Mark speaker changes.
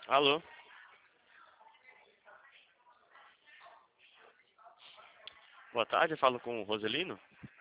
Speaker 1: Alô? Boa tarde, eu falo com o Roselino.